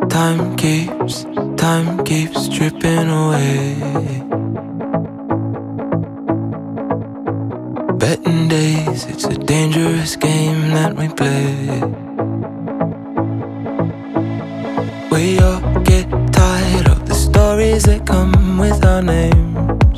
Time keeps dripping away. Betting days, it's a dangerous game that we play. We all get tired of the stories that come with our name.